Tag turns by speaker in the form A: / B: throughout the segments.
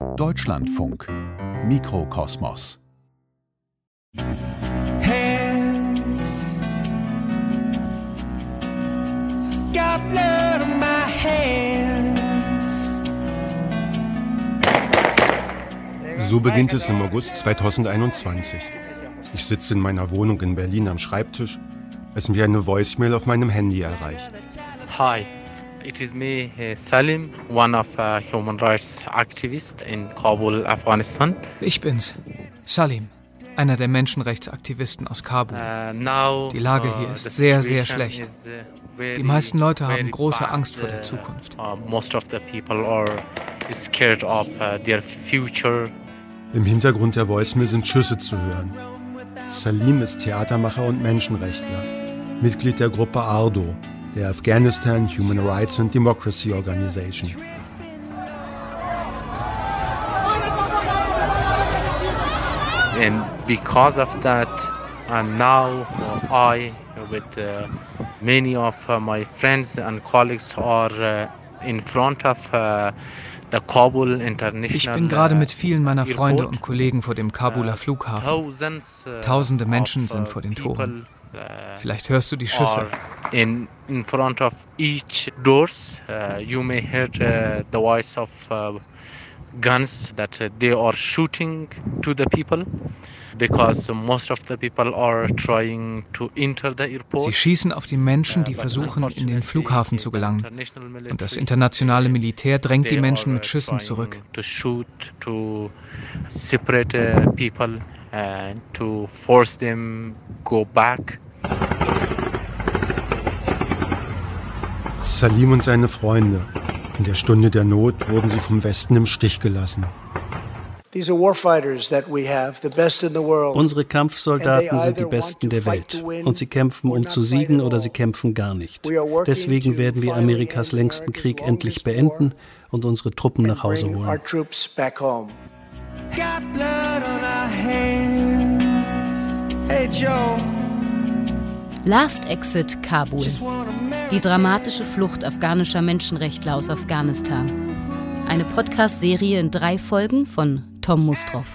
A: Deutschlandfunk Mikrokosmos.
B: Hands got blood on my hands.
C: So beginnt es im August 2021. Ich sitze in meiner Wohnung in Berlin am Schreibtisch, als mir eine Voicemail auf meinem Handy erreicht.
D: Hi, it is me, Salim, one of human rights activists in Kabul, Afghanistan.
E: Ich bin's, Salim, einer der Menschenrechtsaktivisten aus Kabul. Die Lage hier ist sehr, sehr schlecht. Die meisten Leute haben große Angst vor der Zukunft.
D: Most of the people are scared of their future.
C: Im Hintergrund der Voicemail sind Schüsse zu hören. Salim ist Theatermacher und Menschenrechtler, Mitglied der Gruppe ARDO, der Afghanistan Human Rights and Democracy Organization.
D: And because of that, now I, with many of my friends and colleagues, are in front of the Kabul International.
E: Ich bin gerade mit vielen meiner Freunde und Kollegen vor dem Kabuler Flughafen. Tausende Menschen sind vor den Toren. Vielleicht hörst du die Schüsse.
D: In front of each doors, you may hear the voice of guns that they are shooting to the people. Because most of the people are trying to enter the airport.
E: Sie schießen auf die Menschen, die versuchen, in den Flughafen zu gelangen. Und das internationale Militär drängt die Menschen mit Schüssen zurück.
D: To shoot to separate people and to force them go back.
C: Salim und seine Freunde. In der Stunde der Not wurden sie vom Westen im Stich gelassen.
F: Unsere Kampfsoldaten sind die Besten der Welt. Und sie kämpfen, um zu siegen, oder sie kämpfen gar nicht. Deswegen werden wir Amerikas längsten Krieg endlich beenden und unsere Truppen nach Hause holen.
G: Last Exit Kabul. Die dramatische Flucht afghanischer Menschenrechtler aus Afghanistan. Eine Podcast-Serie in 3 Folgen von Tom Mustroff.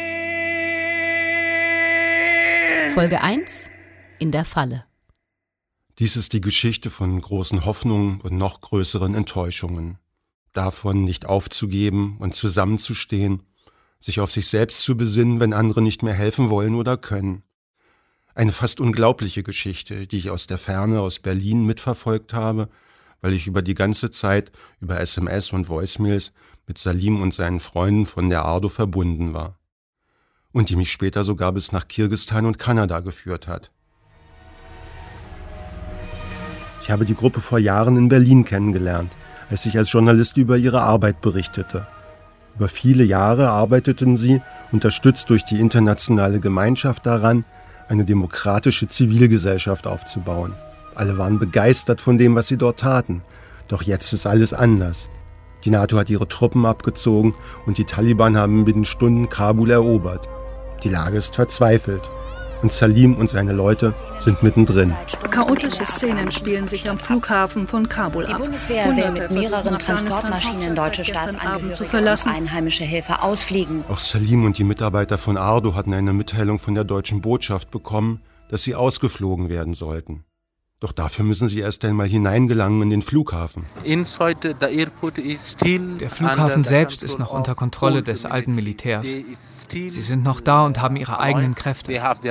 G: Folge 1: In der Falle.
C: Dies ist die Geschichte von großen Hoffnungen und noch größeren Enttäuschungen. Davon, nicht aufzugeben und zusammenzustehen, sich auf sich selbst zu besinnen, wenn andere nicht mehr helfen wollen oder können. Eine fast unglaubliche Geschichte, die ich aus der Ferne, aus Berlin mitverfolgt habe, weil ich über die ganze Zeit über SMS und Voicemails mit Salim und seinen Freunden von der ARDO verbunden war. Und die mich später sogar bis nach Kirgisistan und Kanada geführt hat. Ich habe die Gruppe vor Jahren in Berlin kennengelernt, als ich als Journalist über ihre Arbeit berichtete. Über viele Jahre arbeiteten sie, unterstützt durch die internationale Gemeinschaft, daran, eine demokratische Zivilgesellschaft aufzubauen. Alle waren begeistert von dem, was sie dort taten. Doch jetzt ist alles anders. Die NATO hat ihre Truppen abgezogen und die Taliban haben binnen Stunden Kabul erobert. Die Lage ist verzweifelt. Und Salim und seine Leute sind mittendrin.
H: Chaotische Szenen spielen sich am Flughafen von Kabul ab.
I: Die Bundeswehr will mit mehreren Transportmaschinen deutsche Staatsangehörige und einheimische Helfer ausfliegen.
C: Auch Salim und die Mitarbeiter von ARDO hatten eine Mitteilung von der deutschen Botschaft bekommen, dass sie ausgeflogen werden sollten. Doch dafür müssen sie erst einmal hineingelangen in den Flughafen.
E: Der Flughafen selbst ist noch unter Kontrolle des alten Militärs. Sie sind noch da und haben ihre eigenen Kräfte.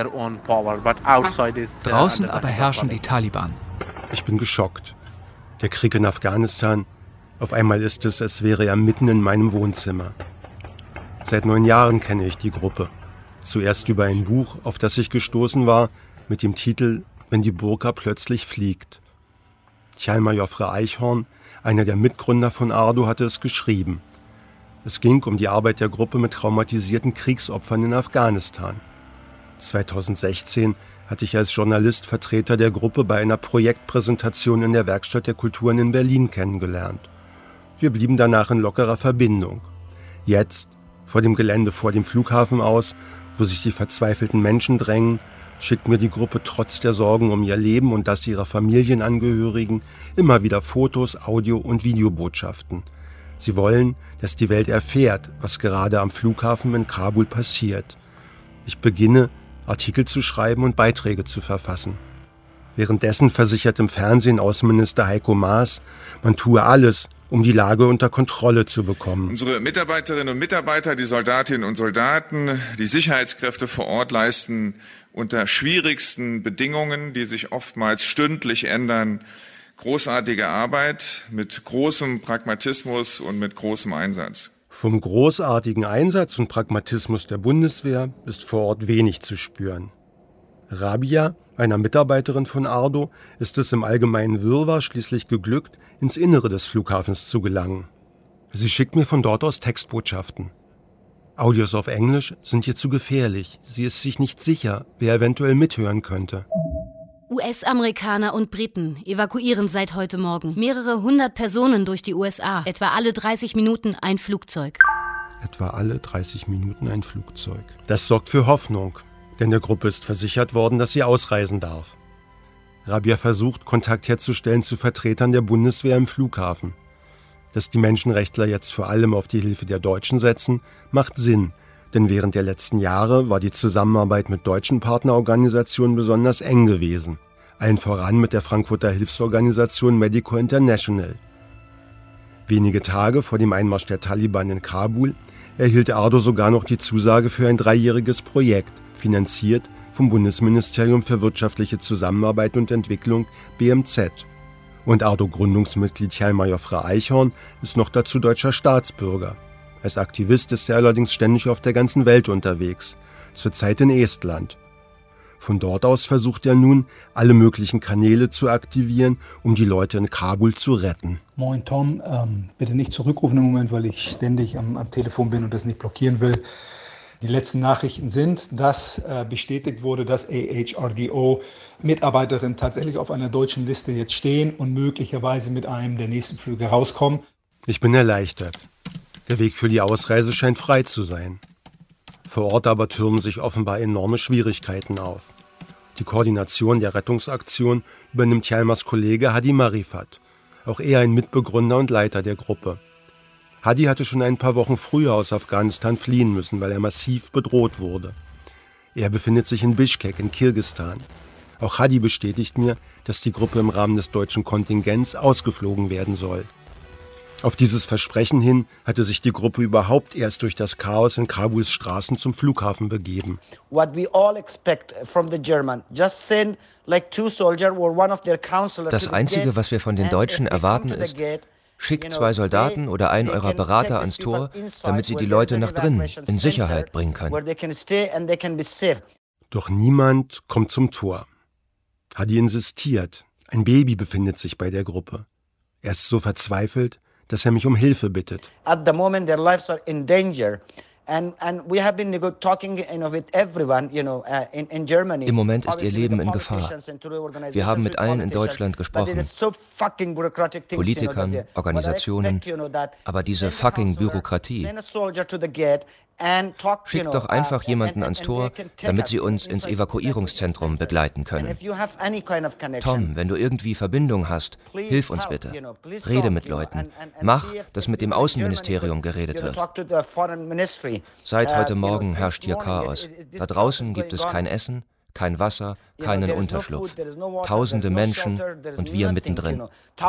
E: Draußen aber herrschen die Taliban.
C: Ich bin geschockt. Der Krieg in Afghanistan, auf einmal ist es, als wäre er mitten in meinem Wohnzimmer. Seit 9 Jahren kenne ich die Gruppe. Zuerst über ein Buch, auf das ich gestoßen war, mit dem Titel »Wenn die Burka plötzlich fliegt«. Chalmar Joffre Eichhorn, einer der Mitgründer von ARDO, hatte es geschrieben. Es ging um die Arbeit der Gruppe mit traumatisierten Kriegsopfern in Afghanistan. 2016 hatte ich als Journalist Vertreter der Gruppe bei einer Projektpräsentation in der Werkstatt der Kulturen in Berlin kennengelernt. Wir blieben danach in lockerer Verbindung. Jetzt, vor dem Gelände vor dem Flughafen aus, wo sich die verzweifelten Menschen drängen, schickt mir die Gruppe trotz der Sorgen um ihr Leben und das ihrer Familienangehörigen immer wieder Fotos, Audio- und Videobotschaften. Sie wollen, dass die Welt erfährt, was gerade am Flughafen in Kabul passiert. Ich beginne, Artikel zu schreiben und Beiträge zu verfassen. Währenddessen versichert im Fernsehen Außenminister Heiko Maas, man tue alles, um die Lage unter Kontrolle zu bekommen.
J: Unsere Mitarbeiterinnen und Mitarbeiter, die Soldatinnen und Soldaten, die Sicherheitskräfte vor Ort leisten unter schwierigsten Bedingungen, die sich oftmals stündlich ändern, großartige Arbeit mit großem Pragmatismus und mit großem Einsatz.
C: Vom großartigen Einsatz und Pragmatismus der Bundeswehr ist vor Ort wenig zu spüren. Rabia, einer Mitarbeiterin von Ardo, ist es im allgemeinen Wirrwarr schließlich geglückt, ins Innere des Flughafens zu gelangen. Sie schickt mir von dort aus Textbotschaften. Audios auf Englisch sind ihr zu gefährlich. Sie ist sich nicht sicher, wer eventuell mithören könnte.
G: US-Amerikaner und Briten evakuieren seit heute Morgen mehrere 100 Personen durch die USA. Etwa alle 30 Minuten ein Flugzeug.
C: Etwa alle 30 Minuten ein Flugzeug. Das sorgt für Hoffnung, denn der Gruppe ist versichert worden, dass sie ausreisen darf. Rabia versucht, Kontakt herzustellen zu Vertretern der Bundeswehr im Flughafen. Dass die Menschenrechtler jetzt vor allem auf die Hilfe der Deutschen setzen, macht Sinn, denn während der letzten Jahre war die Zusammenarbeit mit deutschen Partnerorganisationen besonders eng gewesen. Allen voran mit der Frankfurter Hilfsorganisation Medico International. Wenige Tage vor dem Einmarsch der Taliban in Kabul erhielt Ardo sogar noch die Zusage für ein 3-jähriges Projekt, finanziert vom Bundesministerium für wirtschaftliche Zusammenarbeit und Entwicklung BMZ. Und Ardo-Gründungsmitglied Hjalmar Jofre Eichhorn ist noch dazu deutscher Staatsbürger. Als Aktivist ist er allerdings ständig auf der ganzen Welt unterwegs, zurzeit in Estland. Von dort aus versucht er nun, alle möglichen Kanäle zu aktivieren, um die Leute in Kabul zu retten.
K: Moin Tom, bitte nicht zurückrufen im Moment, weil ich ständig am Telefon bin und das nicht blockieren will. Die letzten Nachrichten sind, dass bestätigt wurde, dass AHRDO-Mitarbeiterinnen tatsächlich auf einer deutschen Liste jetzt stehen und möglicherweise mit einem der nächsten Flüge rauskommen.
C: Ich bin erleichtert. Der Weg für die Ausreise scheint frei zu sein. Vor Ort aber türmen sich offenbar enorme Schwierigkeiten auf. Die Koordination der Rettungsaktion übernimmt Hjalmars Kollege Hadi Marifat, auch er ein Mitbegründer und Leiter der Gruppe. Hadi hatte schon ein paar Wochen früher aus Afghanistan fliehen müssen, weil er massiv bedroht wurde. Er befindet sich in Bischkek in Kirgisistan. Auch Hadi bestätigt mir, dass die Gruppe im Rahmen des deutschen Kontingents ausgeflogen werden soll. Auf dieses Versprechen hin hatte sich die Gruppe überhaupt erst durch das Chaos in Kabuls Straßen zum Flughafen begeben.
L: Das
M: Einzige, was wir von den Deutschen erwarten, ist, schickt 2 Soldaten oder einen eurer Berater ans Tor, damit sie die Leute nach drinnen in Sicherheit bringen können.
C: Doch niemand kommt zum Tor. Hadi insistiert. Ein Baby befindet sich bei der Gruppe. Er ist so verzweifelt, dass er mich um Hilfe bittet.
L: At the moment their lives are in danger. And we have been talking with everyone, in Germany.
M: Im Moment ist ihr Leben in Gefahr. Wir haben mit allen in Deutschland gesprochen. Politikern, Organisationen. Aber diese fucking Bürokratie. Schickt doch einfach jemanden ans Tor, damit sie uns ins Evakuierungszentrum begleiten können. Tom, wenn du irgendwie Verbindung hast, hilf uns bitte. Rede mit Leuten. Mach, dass mit dem Außenministerium geredet wird. Seit heute Morgen herrscht hier Chaos. Da draußen gibt es kein Essen, kein Wasser, keinen Unterschlupf. Tausende Menschen und wir mittendrin.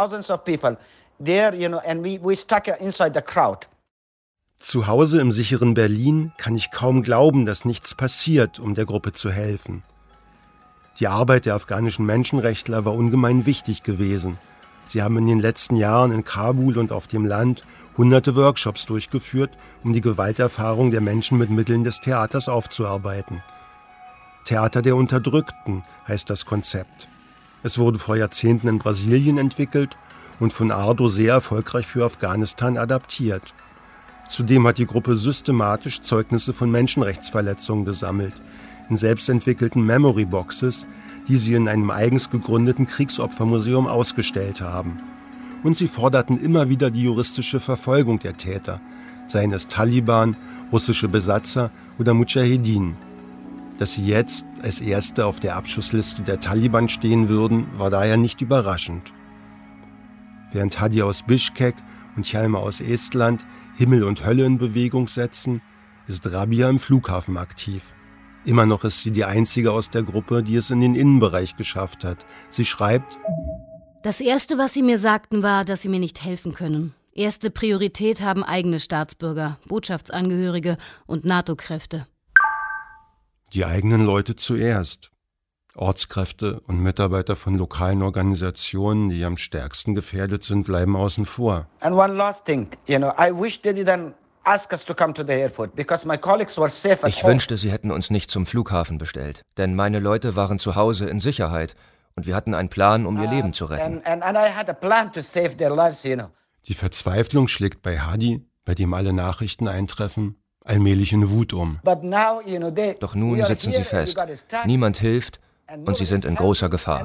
C: Zu Hause im sicheren Berlin kann ich kaum glauben, dass nichts passiert, um der Gruppe zu helfen. Die Arbeit der afghanischen Menschenrechtler war ungemein wichtig gewesen. Sie haben in den letzten Jahren in Kabul und auf dem Land hunderte Workshops durchgeführt, um die Gewalterfahrung der Menschen mit Mitteln des Theaters aufzuarbeiten. Theater der Unterdrückten heißt das Konzept. Es wurde vor Jahrzehnten in Brasilien entwickelt und von Ardo sehr erfolgreich für Afghanistan adaptiert. Zudem hat die Gruppe systematisch Zeugnisse von Menschenrechtsverletzungen gesammelt, in selbstentwickelten Memory-Boxes, die sie in einem eigens gegründeten Kriegsopfermuseum ausgestellt haben. Und sie forderten immer wieder die juristische Verfolgung der Täter, seien es Taliban, russische Besatzer oder Mudschahedin. Dass sie jetzt als Erste auf der Abschussliste der Taliban stehen würden, war daher nicht überraschend. Während Hadi aus Bischkek und Hjalmar aus Estland Himmel und Hölle in Bewegung setzen, ist Rabia im Flughafen aktiv. Immer noch ist sie die einzige aus der Gruppe, die es in den Innenbereich geschafft hat. Sie schreibt:
G: Das Erste, was sie mir sagten, war, dass sie mir nicht helfen können. Erste Priorität haben eigene Staatsbürger, Botschaftsangehörige und NATO-Kräfte.
C: Die eigenen Leute zuerst. Ortskräfte und Mitarbeiter von lokalen Organisationen, die am stärksten gefährdet sind, bleiben außen vor.
L: And one last thing, I wish they didn't ask us to come to the airport because my colleagues were safe at
M: home. Ich wünschte, sie hätten uns nicht zum Flughafen bestellt, denn meine Leute waren zu Hause in Sicherheit und wir hatten einen Plan, um ihr Leben zu retten.
L: And I had a plan to save their lives,
C: Die Verzweiflung schlägt bei Hadi, bei dem alle Nachrichten eintreffen, allmählich in Wut um.
M: Doch nun sitzen sie fest. Niemand hilft. Und sie sind in großer Gefahr.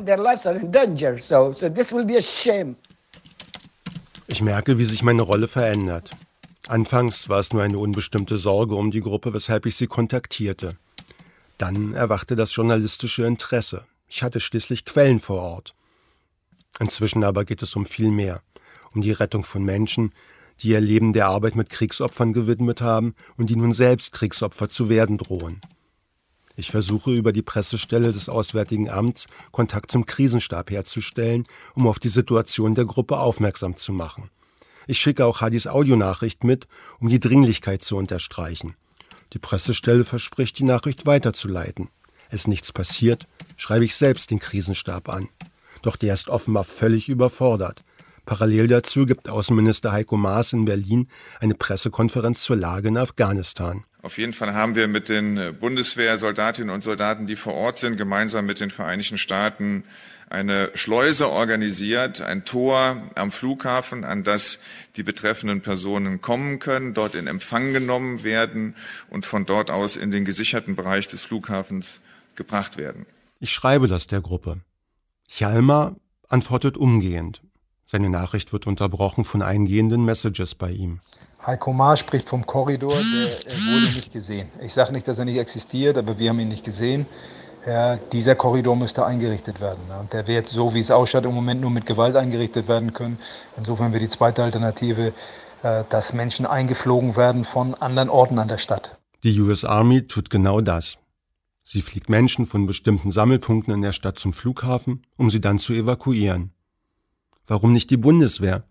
C: Ich merke, wie sich meine Rolle verändert. Anfangs war es nur eine unbestimmte Sorge um die Gruppe, weshalb ich sie kontaktierte. Dann erwachte das journalistische Interesse. Ich hatte schließlich Quellen vor Ort. Inzwischen aber geht es um viel mehr. Um die Rettung von Menschen, die ihr Leben der Arbeit mit Kriegsopfern gewidmet haben und die nun selbst Kriegsopfer zu werden drohen. Ich versuche über die Pressestelle des Auswärtigen Amts Kontakt zum Krisenstab herzustellen, um auf die Situation der Gruppe aufmerksam zu machen. Ich schicke auch Hadis Audionachricht mit, um die Dringlichkeit zu unterstreichen. Die Pressestelle verspricht, die Nachricht weiterzuleiten. Ist nichts passiert, schreibe ich selbst den Krisenstab an. Doch der ist offenbar völlig überfordert. Parallel dazu gibt Außenminister Heiko Maas in Berlin eine Pressekonferenz zur Lage in Afghanistan.
J: Auf jeden Fall haben wir mit den Bundeswehrsoldatinnen und Soldaten, die vor Ort sind, gemeinsam mit den Vereinigten Staaten eine Schleuse organisiert, ein Tor am Flughafen, an das die betreffenden Personen kommen können, dort in Empfang genommen werden und von dort aus in den gesicherten Bereich des Flughafens gebracht werden.
C: Ich schreibe das der Gruppe. Hjalmar antwortet umgehend. Seine Nachricht wird unterbrochen von eingehenden Messages bei ihm.
K: Heiko Maas spricht vom Korridor, der wurde nicht gesehen. Ich sage nicht, dass er nicht existiert, aber wir haben ihn nicht gesehen. Ja, dieser Korridor müsste eingerichtet werden. Und der wird, so wie es ausschaut, im Moment nur mit Gewalt eingerichtet werden können. Insofern wäre die zweite Alternative, dass Menschen eingeflogen werden von anderen Orten an der Stadt.
C: Die US Army tut genau das. Sie fliegt Menschen von bestimmten Sammelpunkten in der Stadt zum Flughafen, um sie dann zu evakuieren. Warum nicht die Bundeswehr?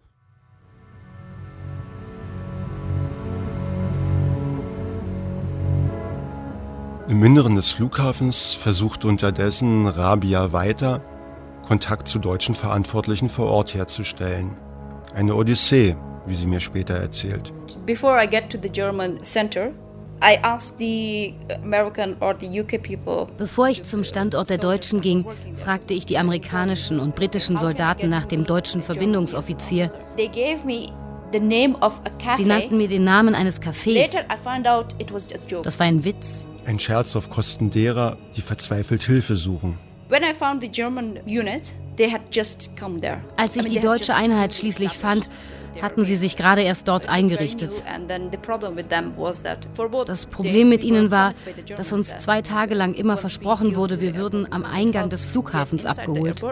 C: Im Inneren des Flughafens versucht unterdessen Rabia weiter, Kontakt zu deutschen Verantwortlichen vor Ort herzustellen. Eine Odyssee, wie sie mir später erzählt.
H: Before I get to the German center, I asked the American or the UK people.
G: Bevor ich zum Standort der Deutschen ging, fragte ich die amerikanischen und britischen Soldaten nach dem deutschen Verbindungsoffizier.
H: They gave me the name of a cafe.
G: Sie nannten mir den Namen eines Cafés.
H: Later I found out it was just a joke.
G: Das war ein Witz.
C: Ein Scherz auf Kosten derer, die verzweifelt Hilfe suchen.
H: When I found the German unit, they had just come there.
G: Als ich die deutsche Einheit schließlich fand, hatten sie sich gerade erst dort eingerichtet. Das Problem mit ihnen war, dass uns 2 Tage lang immer versprochen wurde, wir würden am Eingang des Flughafens abgeholt.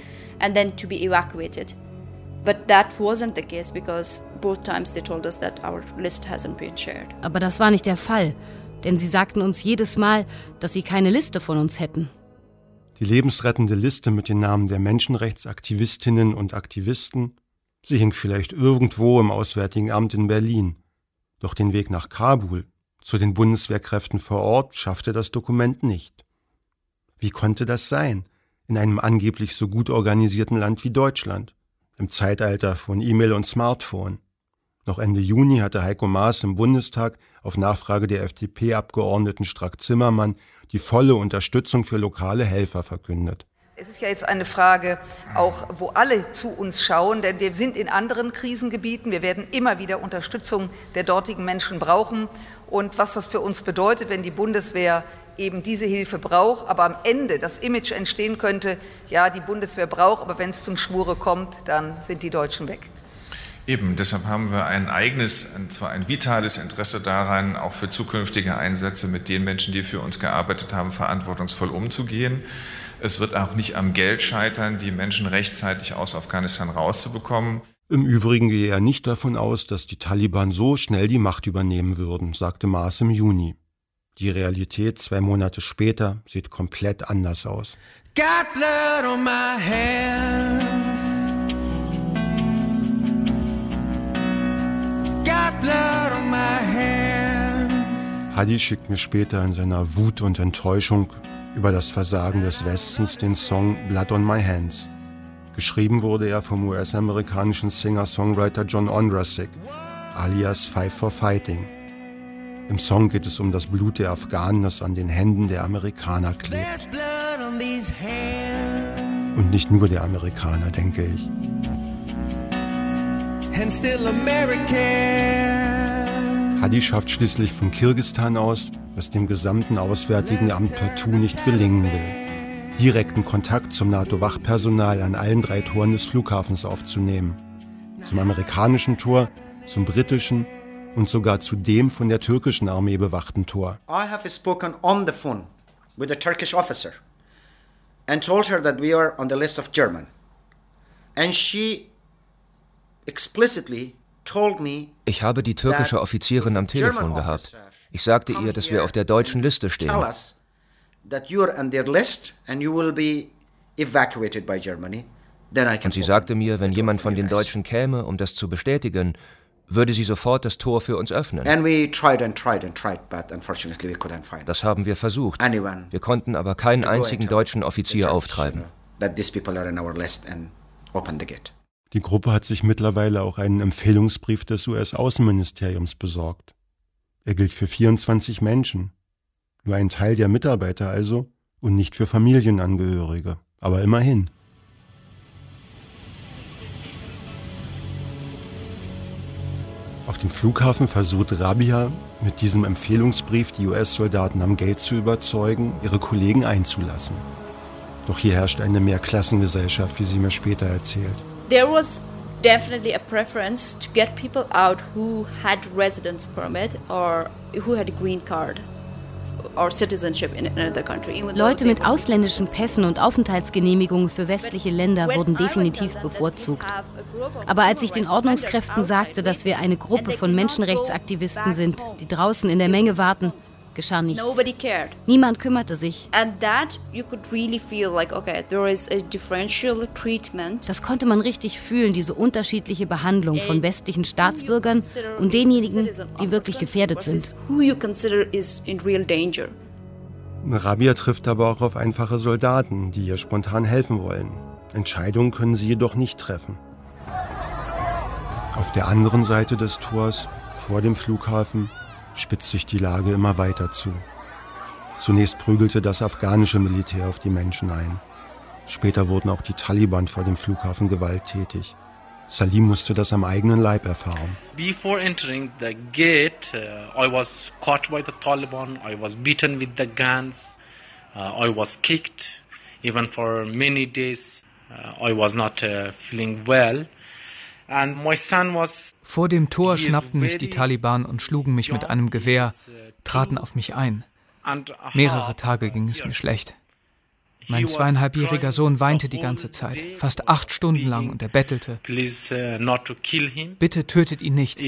G: Aber das war nicht der Fall, denn sie sagten uns jedes Mal, dass sie keine Liste von uns hätten.
C: Die lebensrettende Liste mit den Namen der Menschenrechtsaktivistinnen und Aktivisten, sie hing vielleicht irgendwo im Auswärtigen Amt in Berlin. Doch den Weg nach Kabul, zu den Bundeswehrkräften vor Ort, schaffte das Dokument nicht. Wie konnte das sein, in einem angeblich so gut organisierten Land wie Deutschland, im Zeitalter von E-Mail und Smartphone? Noch Ende Juni hatte Heiko Maas im Bundestag auf Nachfrage der FDP-Abgeordneten Strack-Zimmermann die volle Unterstützung für lokale Helfer verkündet.
N: Es ist ja jetzt eine Frage, auch wo alle zu uns schauen, denn wir sind in anderen Krisengebieten. Wir werden immer wieder Unterstützung der dortigen Menschen brauchen. Und was das für uns bedeutet, wenn die Bundeswehr eben diese Hilfe braucht, aber am Ende das Image entstehen könnte, ja, die Bundeswehr braucht, aber wenn es zum Schwure kommt, dann sind die Deutschen weg.
J: Eben, deshalb haben wir ein eigenes, und zwar ein vitales Interesse daran, auch für zukünftige Einsätze mit den Menschen, die für uns gearbeitet haben, verantwortungsvoll umzugehen. Es wird auch nicht am Geld scheitern, die Menschen rechtzeitig aus Afghanistan rauszubekommen.
C: Im Übrigen gehe er nicht davon aus, dass die Taliban so schnell die Macht übernehmen würden, sagte Maas im Juni. Die Realität 2 Monate später sieht komplett anders aus.
B: Got blood on my hands. Got blood on my hands.
C: Hadi schickt mir später in seiner Wut und Enttäuschung über das Versagen des Westens den Song Blood on My Hands. Geschrieben wurde er vom US-amerikanischen Singer-Songwriter John Ondrasik, alias Five for Fighting. Im Song geht es um das Blut der Afghanen, das an den Händen der Amerikaner klebt. Und nicht nur der Amerikaner, denke ich. Hadi schafft schließlich von Kirgisistan aus, was dem gesamten Auswärtigen Amt partout nicht gelingen will. Direkten Kontakt zum NATO-Wachpersonal an allen 3 Toren des Flughafens aufzunehmen. Zum amerikanischen Tor, zum britischen und sogar zu dem von der türkischen Armee bewachten Tor.
L: I have spoken on the phone with a Turkish officer and told her that we are on the list of German. And she explicitly told me.
M: Ich habe die türkische Offizierin am Telefon gehabt. Ich sagte ihr, dass wir auf der deutschen Liste stehen. Und sie sagte mir, wenn jemand von den Deutschen käme, um das zu bestätigen, würde sie sofort das Tor für uns öffnen. Das haben wir versucht. Wir konnten aber keinen einzigen deutschen Offizier auftreiben.
C: Die Gruppe hat sich mittlerweile auch einen Empfehlungsbrief des US-Außenministeriums besorgt. Er gilt für 24 Menschen. Nur ein Teil der Mitarbeiter also und nicht für Familienangehörige. Aber immerhin. Auf dem Flughafen versucht Rabia, mit diesem Empfehlungsbrief die US-Soldaten am Gate zu überzeugen, ihre Kollegen einzulassen. Doch hier herrscht eine Mehrklassengesellschaft, wie sie mir später erzählt.
H: There was definitely a preference to get people out who had residence permit or who had a green card.
G: Leute mit ausländischen Pässen und Aufenthaltsgenehmigungen für westliche Länder wurden definitiv bevorzugt. Aber als ich den Ordnungskräften sagte, dass wir eine Gruppe von Menschenrechtsaktivisten sind, die draußen in der Menge warten, geschah nichts. Niemand kümmerte sich. Das konnte man richtig fühlen, diese unterschiedliche Behandlung von westlichen Staatsbürgern und denjenigen, die wirklich gefährdet sind.
C: Rabia trifft aber auch auf einfache Soldaten, die ihr spontan helfen wollen. Entscheidungen können sie jedoch nicht treffen. Auf der anderen Seite des Tors, vor dem Flughafen, spitzt sich die Lage immer weiter zu. Zunächst prügelte das afghanische Militär auf die Menschen ein. Später wurden auch die Taliban vor dem Flughafen gewalttätig. Salim musste das am eigenen Leib erfahren.
D: Before entering the gate, I was caught by the Taliban. I was beaten with the guns. I was kicked. Even for many days, I was not feeling well.
E: Vor dem Tor schnappten mich die Taliban und schlugen mich mit einem Gewehr, traten auf mich ein. Mehrere Tage ging es mir schlecht. Mein 2,5-jähriger Sohn weinte die ganze Zeit, fast 8 Stunden lang, und er bettelte: Bitte tötet ihn nicht.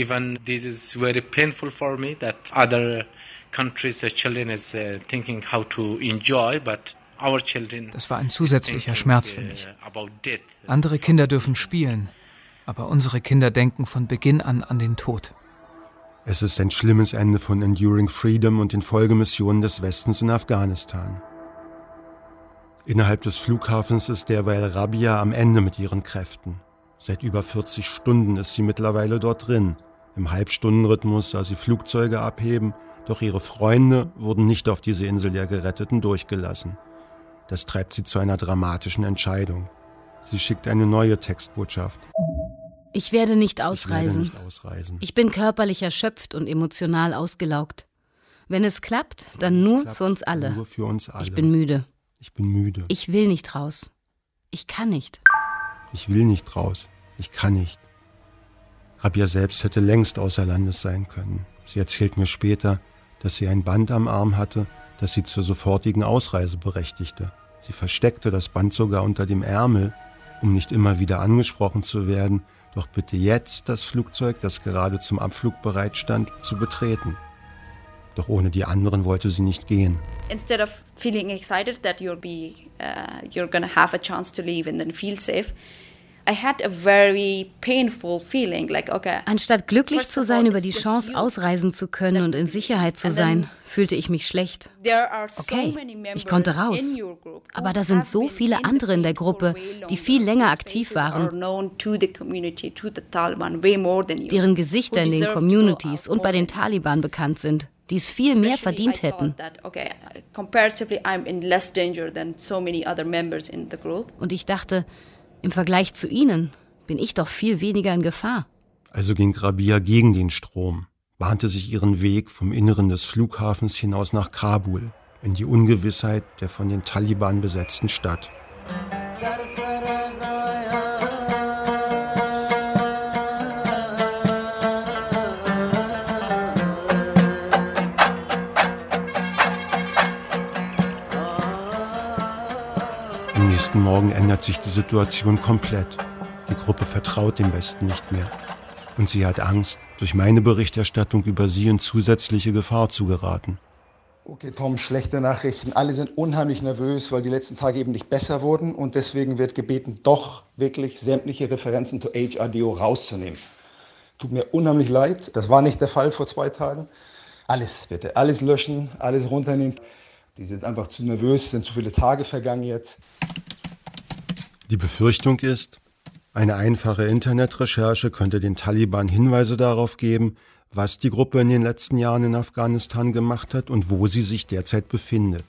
E: Das war ein zusätzlicher Schmerz für mich. Andere Kinder dürfen spielen. Aber unsere Kinder denken von Beginn an den Tod.
C: Es ist ein schlimmes Ende von Enduring Freedom und den Folgemissionen des Westens in Afghanistan. Innerhalb des Flughafens ist derweil Rabia am Ende mit ihren Kräften. Seit über 40 Stunden ist sie mittlerweile dort drin. Im Halbstundenrhythmus sah sie Flugzeuge abheben, doch ihre Freunde wurden nicht auf diese Insel der Geretteten durchgelassen. Das treibt sie zu einer dramatischen Entscheidung. Sie schickt eine neue Textbotschaft.
G: Ich werde nicht ausreisen. Ich bin körperlich erschöpft und emotional ausgelaugt. Wenn es klappt, dann nur für uns alle. Ich bin müde. Ich will nicht raus. Ich kann nicht.
C: Ich will nicht raus. Ich kann nicht. Rabia selbst hätte längst außer Landes sein können. Sie erzählt mir später, dass sie ein Band am Arm hatte, das sie zur sofortigen Ausreise berechtigte. Sie versteckte das Band sogar unter dem Ärmel, um nicht immer wieder angesprochen zu werden, doch bitte jetzt das Flugzeug, das gerade zum Abflug bereit stand, zu betreten. Doch ohne die anderen wollte sie nicht gehen.
H: Instead of feeling excited that you're gonna have a chance to leave and then feel safe, I had a very painful feeling, like, okay.
G: Anstatt glücklich zu sein über die Chance, ausreisen zu können und in Sicherheit zu sein, fühlte ich mich schlecht. Okay, ich konnte raus. Aber da sind so viele andere in der Gruppe, die viel länger aktiv waren, deren Gesichter in den Communities und bei den Taliban bekannt sind, die es viel mehr verdient hätten. Und ich dachte, im Vergleich zu ihnen bin ich doch viel weniger in Gefahr.
C: Also ging Rabia gegen den Strom, bahnte sich ihren Weg vom Inneren des Flughafens hinaus nach Kabul, in die Ungewissheit der von den Taliban besetzten Stadt. Am nächsten Morgen ändert sich die Situation komplett. Die Gruppe vertraut dem Westen nicht mehr. Und sie hat Angst, durch meine Berichterstattung über sie in zusätzliche Gefahr zu geraten.
K: Okay, Tom, schlechte Nachrichten. Alle sind unheimlich nervös, weil die letzten Tage eben nicht besser wurden. Und deswegen wird gebeten, doch wirklich sämtliche Referenzen zu HRDO rauszunehmen. Tut mir unheimlich leid. Das war nicht der Fall vor 2 Tagen. Alles bitte, alles löschen, alles runternehmen. Die sind einfach zu nervös, sind zu viele Tage vergangen jetzt.
C: Die Befürchtung ist, eine einfache Internetrecherche könnte den Taliban Hinweise darauf geben, was die Gruppe in den letzten Jahren in Afghanistan gemacht hat und wo sie sich derzeit befindet.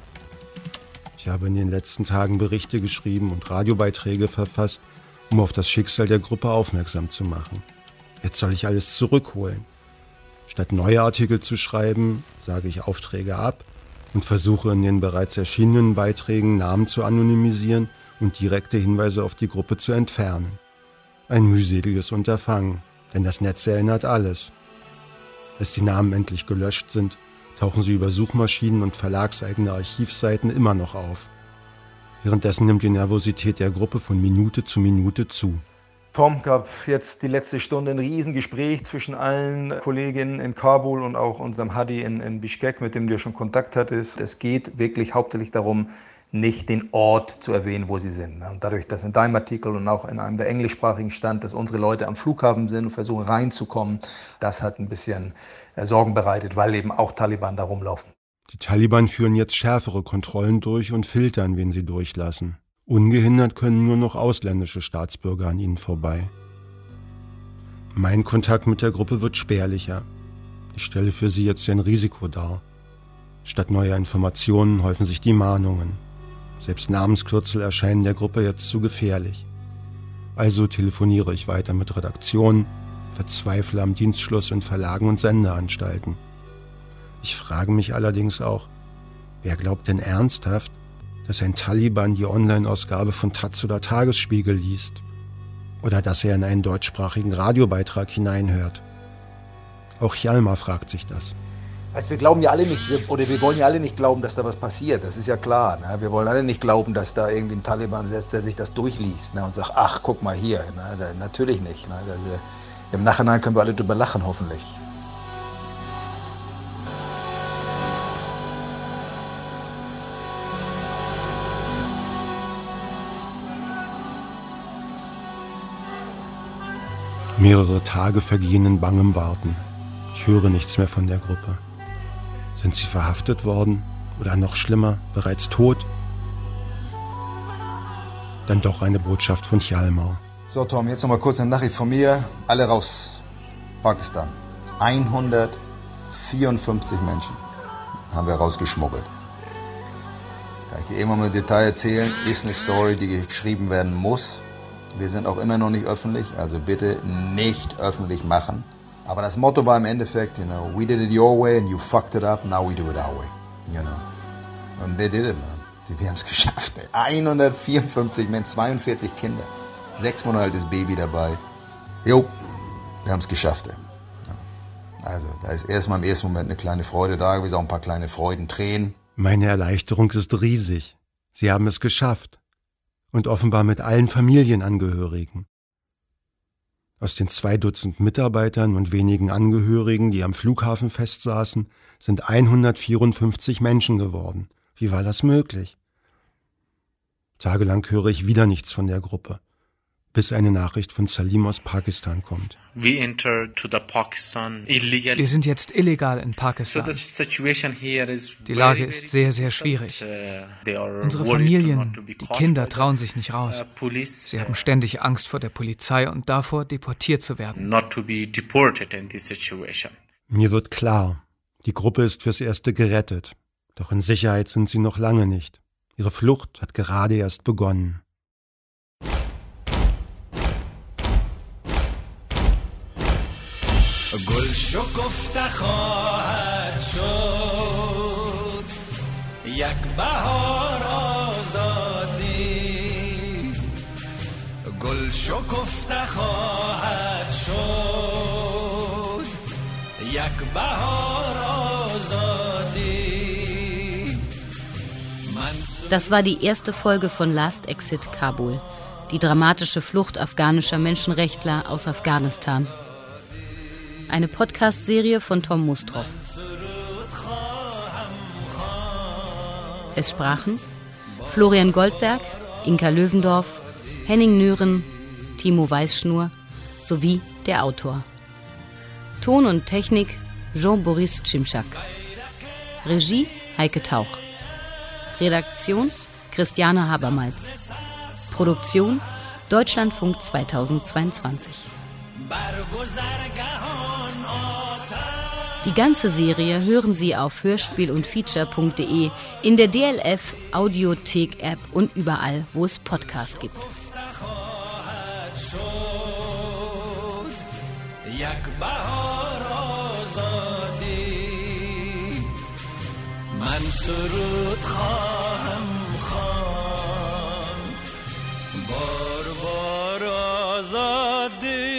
C: Ich habe in den letzten Tagen Berichte geschrieben und Radiobeiträge verfasst, um auf das Schicksal der Gruppe aufmerksam zu machen. Jetzt soll ich alles zurückholen. Statt neue Artikel zu schreiben, sage ich Aufträge ab und versuche in den bereits erschienenen Beiträgen Namen zu anonymisieren und direkte Hinweise auf die Gruppe zu entfernen. Ein mühseliges Unterfangen, denn das Netz erinnert alles. Bis die Namen endlich gelöscht sind, tauchen sie über Suchmaschinen und verlagseigene Archivseiten immer noch auf. Währenddessen nimmt die Nervosität der Gruppe von Minute zu Minute zu.
K: Tom gab jetzt die letzte Stunde ein Riesengespräch zwischen allen Kolleginnen in Kabul und auch unserem Hadi in Bishkek, mit dem du schon Kontakt hattest. Es geht wirklich hauptsächlich darum, nicht den Ort zu erwähnen, wo sie sind. Und dadurch, dass in deinem Artikel und auch in einem der englischsprachigen stand, dass unsere Leute am Flughafen sind und versuchen reinzukommen, das hat ein bisschen Sorgen bereitet, weil eben auch Taliban da rumlaufen.
C: Die Taliban führen jetzt schärfere Kontrollen durch und filtern, wen sie durchlassen. Ungehindert können nur noch ausländische Staatsbürger an ihnen vorbei. Mein Kontakt mit der Gruppe wird spärlicher. Ich stelle für sie jetzt ein Risiko dar. Statt neuer Informationen häufen sich die Mahnungen. Selbst Namenskürzel erscheinen der Gruppe jetzt zu gefährlich. Also telefoniere ich weiter mit Redaktionen, verzweifle am Dienstschluss in Verlagen und Sendeanstalten. Ich frage mich allerdings auch, wer glaubt denn ernsthaft, dass ein Taliban die Online-Ausgabe von Taz oder Tagesspiegel liest? Oder dass er in einen deutschsprachigen Radiobeitrag hineinhört? Auch Hjalmar fragt sich das.
K: Also wir glauben ja alle nicht, wir wollen ja alle nicht glauben, dass da was passiert, das ist ja klar. Ne? Wir wollen alle nicht glauben, dass da irgendwie ein Taliban sitzt, der sich das durchliest, ne? Und sagt, ach, guck mal hier. Ne? Natürlich nicht. Ne? Also, im Nachhinein können wir alle drüber lachen, hoffentlich.
C: Mehrere Tage vergehen in bangem Warten. Ich höre nichts mehr von der Gruppe. Sind sie verhaftet worden? Oder noch schlimmer, bereits tot? Dann doch eine Botschaft von Hjalmar.
K: So Tom, jetzt nochmal kurz eine Nachricht von mir. Alle raus. Pakistan. 154 Menschen haben wir rausgeschmuggelt. Kann ich dir immer mal im Detail erzählen. Ist eine Story, die geschrieben werden muss. Wir sind auch immer noch nicht öffentlich, also bitte nicht öffentlich machen. Aber das Motto war im Endeffekt, we did it your way and you fucked it up, now we do it our way. Und they did it, man. Wir haben es geschafft. 154 Menschen, 42 Kinder, 6 Monate altes Baby dabei. Jo, wir haben es geschafft. Also, da ist erstmal im ersten Moment eine kleine Freude da gewesen, auch ein paar kleine Freudentränen.
C: Meine Erleichterung ist riesig. Sie haben es geschafft. Und offenbar mit allen Familienangehörigen. Aus den 2 Dutzend Mitarbeitern und wenigen Angehörigen, die am Flughafen festsaßen, sind 154 Menschen geworden. Wie war das möglich? Tagelang höre ich wieder nichts von der Gruppe, bis eine Nachricht von Salim aus Pakistan kommt.
E: Wir sind jetzt illegal in Pakistan. Die Lage ist sehr, sehr schwierig. Unsere Familien, die Kinder trauen sich nicht raus. Sie haben ständig Angst vor der Polizei und davor, deportiert zu werden.
C: Mir wird klar, die Gruppe ist fürs Erste gerettet. Doch in Sicherheit sind sie noch lange nicht. Ihre Flucht hat gerade erst begonnen.
B: گل شکفته خواهد شد یک بهار آزادی گل شکفته خواهد شد یک بهار آزادی.
G: Das war die erste Folge von Last Exit Kabul, die dramatische Flucht afghanischer Menschenrechtler aus Afghanistan. Eine Podcast-Serie von Tom Mustroff. Es sprachen Florian Goldberg, Inka Löwendorf, Henning Nören, Timo Weißschnur sowie der Autor. Ton und Technik Jean-Boris Cimczak. Regie Heike Tauch. Redaktion Christiane Habermals. Produktion Deutschlandfunk 2022. Die ganze Serie hören Sie auf hörspiel- und feature.de, in der DLF Audiothek-App und überall, wo es Podcasts gibt.
B: من سرود خواهم خواند بار بار آزادی